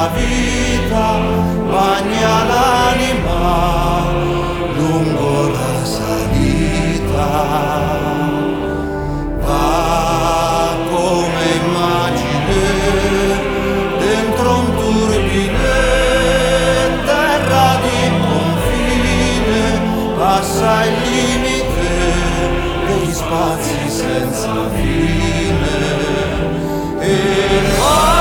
la vita bagna l'anima lungo la salita. Va come immagine dentro un turbine, terra di confine, passa il limite degli spazi senza fine. E